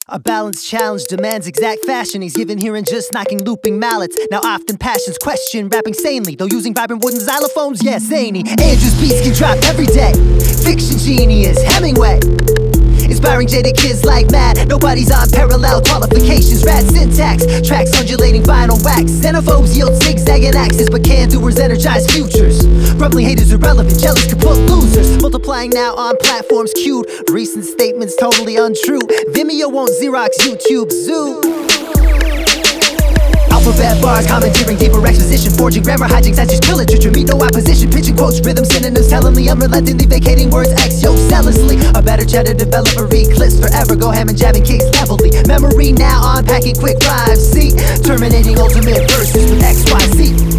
A balanced challenge demands exact fashion. He's given here and just knocking looping mallets. Now often passions question, rapping sanely, though using vibrant wooden xylophones, yeah, zany. Andrew's beats can drop every day. Fiction genius, Hemingway. Inspiring jaded kids like mad. Nobody's on parallel qualifications. Rad syntax, tracks undulating vinyl wax. Xenophobes yield zigzagging axes, but can-doers energize futures. Grumbling haters irrelevant, jealous kaput losers. Multiplying now on platforms cued. Recent statements totally untrue. Vimeo won't Xerox YouTube Zoo. Alphabet bars, commandeering deeper exposition, forging grammar, hijinks, that's just pure literature. Meet no opposition, pitching quotes, rhythms, synonyms, telling unrelentingly vacating words, X-yo zealously. A better cheddar developer, eclipse forever, go ham and jabbing kicks levelly. Memory now unpacking quick rhymes, see, terminating ultimate verses with XYZ.